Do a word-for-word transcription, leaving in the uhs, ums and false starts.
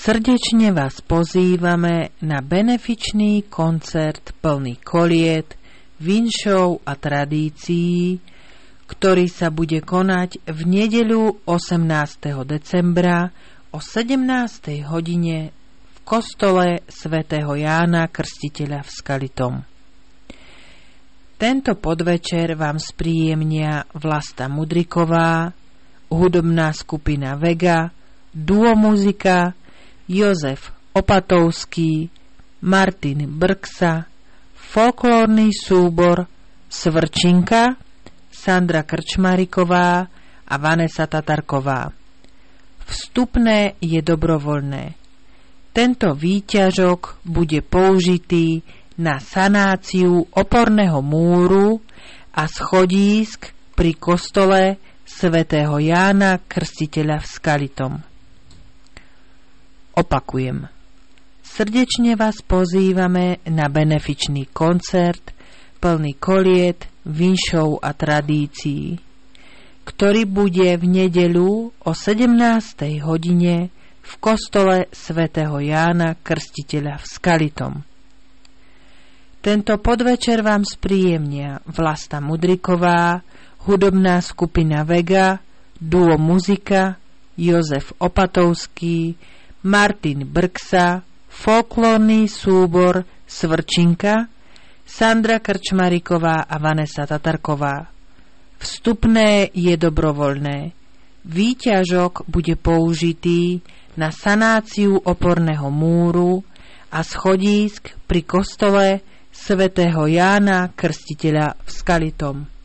Srdečne vás pozývame na benefičný koncert plný koliet, vinšov a tradícií, ktorý sa bude konať v nedeľu osemnásteho decembra o sedemnástej hodine v kostole svätého Jána Krstiteľa v Skalitom. Tento podvečer vám spríjemnia Vlasta Mudriková, hudobná skupina Vega, duo muzika Jozef Opatovský, Martin Brksa, folklórny súbor Svrčinka, Sandra Krčmariková a Vanesa Tatarková. Vstupné je dobrovoľné. Tento výťažok bude použitý na sanáciu oporného múru a schodísk pri kostole svätého Jána Krstiteľa v Skalitom. Opakujem. Srdečne vás pozývame na benefičný koncert plný koliet, vinšov a tradícií, ktorý bude v nedeľu o sedemnástej hodine v kostole svätého Jána Krstiteľa v Skalitom. Tento podvečer vám spríjemnia Vlasta Mudriková, hudobná skupina Vega, duo muzika Jozef Opatovský, Martin Brksa, folklórny súbor Svrčinka, Sandra Krčmariková a Vanesa Tatarková. Vstupné je dobrovoľné. Výťažok bude použitý na sanáciu oporného múru a schodísk pri kostole svätého Jána Krstiteľa v Skalitom.